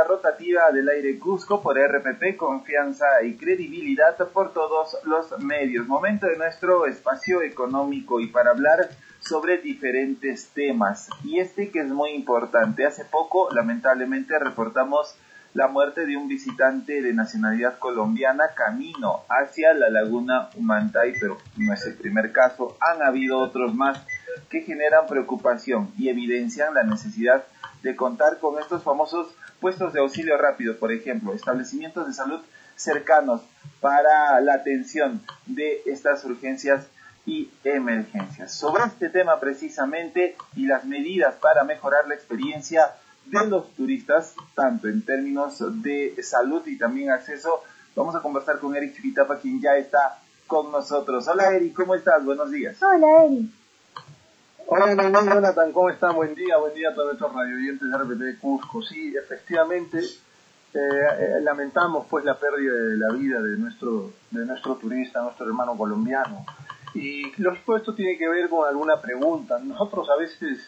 la rotativa del aire Cusco por RPP, confianza y credibilidad por todos los medios. Momento de nuestro espacio económico y para hablar sobre diferentes temas. Y que es muy importante. Hace poco, lamentablemente, reportamos la muerte de un visitante de nacionalidad colombiana camino hacia la laguna Humantay, pero no es el primer caso. Han habido otros más que generan preocupación y evidencian la necesidad de contar con estos famosos puestos de auxilio rápido, por ejemplo, establecimientos de salud cercanos para la atención de estas urgencias y emergencias. Sobre este tema precisamente y las medidas para mejorar la experiencia de los turistas, tanto en términos de salud y también acceso, vamos a conversar con Eric Chiquitapa, quien ya está con nosotros. Hola Eric, ¿cómo estás? Buenos días. Hola Eric. Hola Jonathan, ¿cómo están? Buen día a todos nuestros radioyentes de RPP de Cusco. Sí, efectivamente, lamentamos pues la pérdida de la vida de nuestro turista, nuestro hermano colombiano. Y lógico, esto tiene que ver con alguna pregunta. Nosotros a veces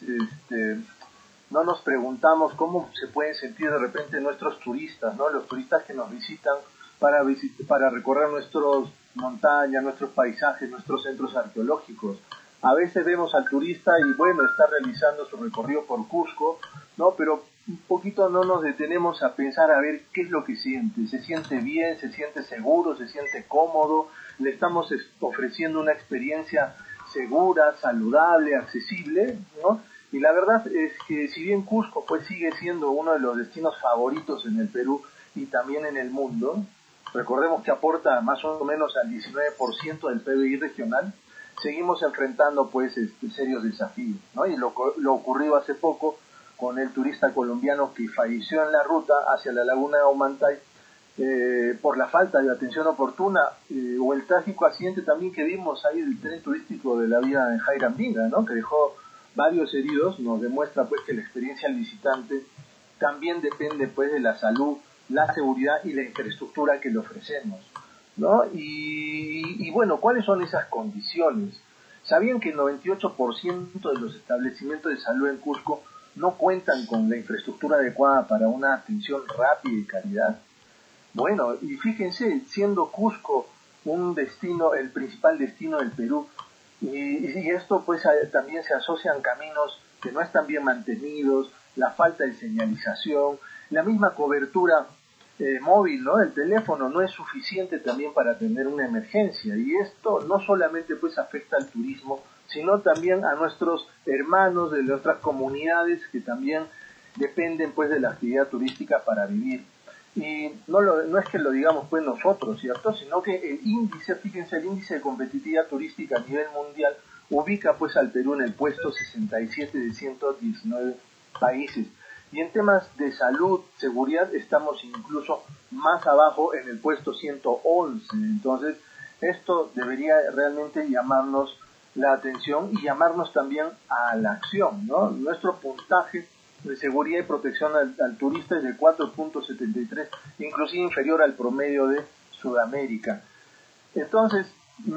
no nos preguntamos cómo se pueden sentir de repente nuestros turistas, ¿no? Los turistas que nos visitan para recorrer nuestras montañas, nuestros paisajes, nuestros centros arqueológicos. A veces vemos al turista y bueno, está realizando su recorrido por Cusco, ¿no? Pero un poquito no nos detenemos a pensar a ver qué es lo que siente. ¿Se siente bien? ¿Se siente seguro? ¿Se siente cómodo? ¿Le estamos ofreciendo una experiencia segura, saludable, accesible, ¿no? Y la verdad es que si bien Cusco pues sigue siendo uno de los destinos favoritos en el Perú y también en el mundo, recordemos que aporta más o menos al 19% del PBI regional, seguimos enfrentando pues serios desafíos, ¿no? Y lo ocurrido hace poco con el turista colombiano que falleció en la ruta hacia la laguna Humantay por la falta de atención oportuna, o el trágico accidente también que vimos ahí del tren turístico de la vía de Jairambinga, ¿no? Que dejó varios heridos. Nos demuestra pues que la experiencia del visitante también depende pues de la salud, la seguridad y la infraestructura que le ofrecemos, ¿no? Y bueno, ¿cuáles son esas condiciones? ¿Sabían que el 98% de los establecimientos de salud en Cusco no cuentan con la infraestructura adecuada para una atención rápida y de calidad? Bueno, y fíjense, siendo Cusco un destino, el principal destino del Perú, y esto pues también se asocian caminos que no están bien mantenidos, la falta de señalización, la misma cobertura móvil, ¿no? El teléfono no es suficiente también para atender una emergencia, y esto no solamente pues afecta al turismo, sino también a nuestros hermanos de nuestras comunidades que también dependen pues de la actividad turística para vivir. Y no es que lo digamos pues nosotros, ¿cierto? Sino que el índice, fíjense, el índice de competitividad turística a nivel mundial ubica pues al Perú en el puesto 67 de 119 países. Y en temas de salud, seguridad, estamos incluso más abajo en el puesto 111. Entonces, esto debería realmente llamarnos la atención y llamarnos también a la acción, ¿no? Nuestro puntaje de seguridad y protección al turista es de 4.73, inclusive inferior al promedio de Sudamérica. Entonces,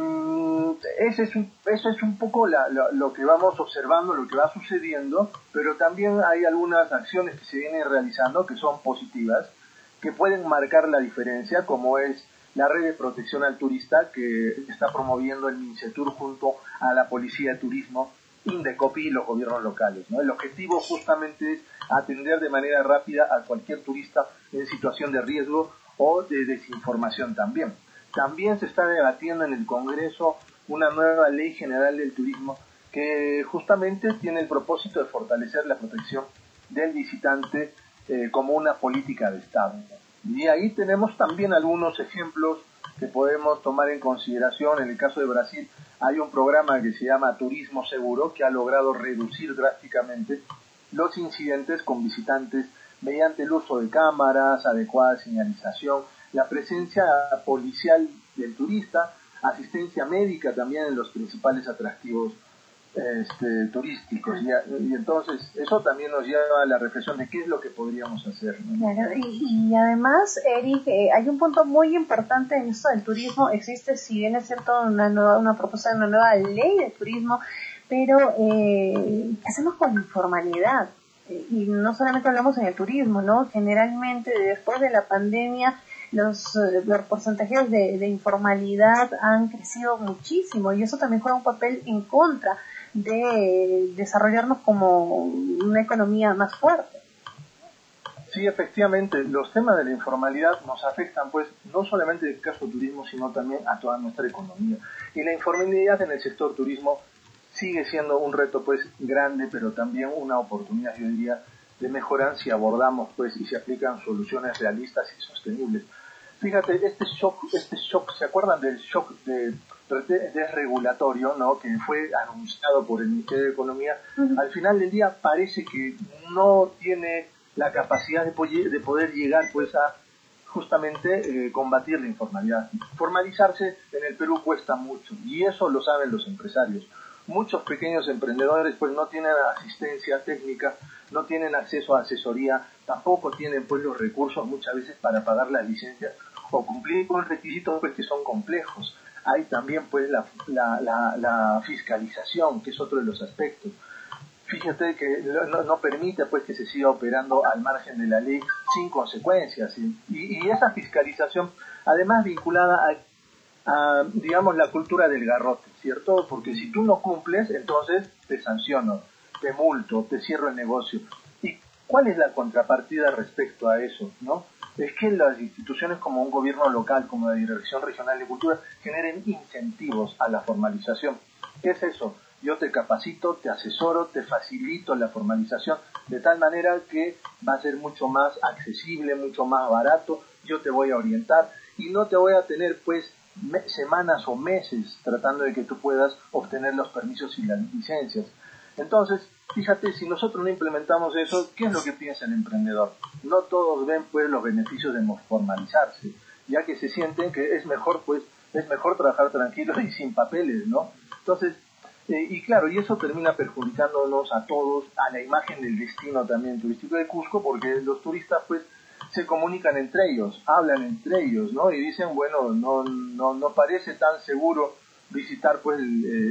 eso es un poco lo que vamos observando, lo que va sucediendo, pero también hay algunas acciones que se vienen realizando que son positivas, que pueden marcar la diferencia, como es la red de protección al turista que está promoviendo el MINCETUR junto a la Policía de Turismo, Indecopi y los gobiernos locales, ¿no? El objetivo justamente es atender de manera rápida a cualquier turista en situación de riesgo o de desinformación también. También se está debatiendo en el Congreso una nueva ley general del turismo que justamente tiene el propósito de fortalecer la protección del visitante como una política de Estado. Y ahí tenemos también algunos ejemplos que podemos tomar en consideración. En el caso de Brasil hay un programa que se llama Turismo Seguro que ha logrado reducir drásticamente los incidentes con visitantes mediante el uso de cámaras, adecuada señalización, la presencia policial del turista, asistencia médica también en los principales atractivos turísticos, y entonces eso también nos lleva a la reflexión de qué es lo que podríamos hacer, ¿no? Claro, y además, Eric, hay un punto muy importante en esto del turismo. Existe, si bien es cierto, una propuesta de una nueva ley de turismo, pero ¿qué hacemos con la informalidad? y no solamente hablamos en el turismo, ¿no? Generalmente después de la pandemia los porcentajes de informalidad han crecido muchísimo y eso también juega un papel en contra de desarrollarnos como una economía más fuerte. Sí, efectivamente, los temas de la informalidad nos afectan, pues, no solamente en el caso del turismo, sino también a toda nuestra economía. Y la informalidad en el sector turismo sigue siendo un reto, pues, grande, pero también una oportunidad, yo diría, de mejorar si abordamos, pues, y se aplican soluciones realistas y sostenibles. Fíjate, este shock, ¿se acuerdan del shock desregulatorio, ¿no? Que fue anunciado por el Ministerio de Economía? Uh-huh. Al final del día parece que no tiene la capacidad de poder llegar, pues, a justamente combatir la informalidad. Formalizarse en el Perú cuesta mucho y eso lo saben los empresarios. Muchos pequeños emprendedores, pues, no tienen asistencia técnica, no tienen acceso a asesoría, tampoco tienen, pues, los recursos muchas veces para pagar las licencias o cumplir con requisitos, pues, que son complejos. Hay también, pues, la fiscalización, que es otro de los aspectos. Fíjate que no permite, pues, que se siga operando al margen de la ley sin consecuencias. Y esa fiscalización, además vinculada a, digamos, la cultura del garrote, ¿cierto? Porque si tú no cumples, entonces te sanciono, te multo, te cierro el negocio. ¿Y cuál es la contrapartida respecto a eso, no? Es que las instituciones como un gobierno local, como la Dirección Regional de Cultura, generen incentivos a la formalización. ¿Qué es eso? Yo te capacito, te asesoro, te facilito la formalización de tal manera que va a ser mucho más accesible, mucho más barato, yo te voy a orientar y no te voy a tener, pues, semanas o meses tratando de que tú puedas obtener los permisos y las licencias. Entonces, fíjate, si nosotros no implementamos eso, ¿qué es lo que piensa el emprendedor? No todos ven, pues, los beneficios de formalizarse, ya que se sienten que es mejor trabajar tranquilo y sin papeles, ¿no? Entonces, y claro, y eso termina perjudicándonos a todos, a la imagen del destino también turístico de Cusco, porque los turistas, pues, se comunican entre ellos, hablan entre ellos, ¿no? Y dicen, bueno, no parece tan seguro visitar, pues,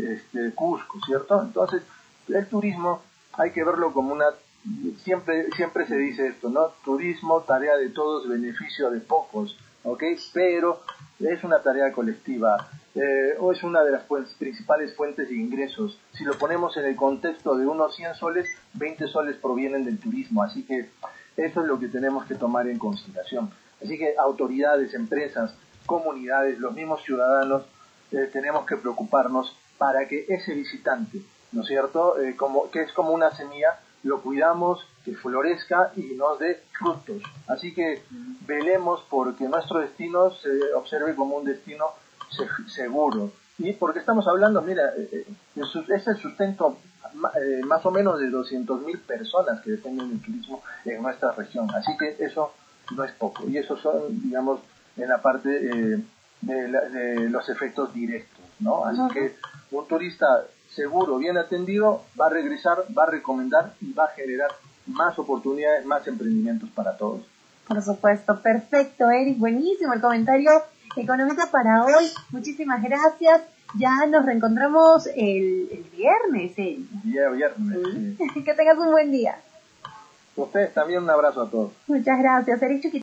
Cusco, ¿cierto? Entonces, el turismo hay que verlo como siempre se dice esto, ¿no? Turismo, tarea de todos, beneficio de pocos, ¿ok? Pero es una tarea colectiva, o es una de las principales fuentes de ingresos. Si lo ponemos en el contexto de unos 100 soles, 20 soles provienen del turismo, así que eso es lo que tenemos que tomar en consideración. Así que autoridades, empresas, comunidades, los mismos ciudadanos, tenemos que preocuparnos para que ese visitante, ¿no es cierto?, que es como una semilla, lo cuidamos, que florezca y nos dé frutos. Así que velemos porque nuestro destino se observe como un destino seguro. Y porque estamos hablando, mira, es el sustento más o menos de 200.000 personas que dependen del turismo en nuestra región. Así que eso no es poco. Y eso son, digamos, en la parte de los efectos directos, ¿no? Así que un turista seguro, bien atendido, va a regresar, va a recomendar y va a generar más oportunidades, más emprendimientos para todos. Por supuesto, perfecto, Eric, buenísimo el comentario económico para hoy. Muchísimas gracias. Ya nos reencontramos el viernes. Día viernes. Sí. Que tengas un buen día. Ustedes también, un abrazo a todos. Muchas gracias, Eric Chuquito.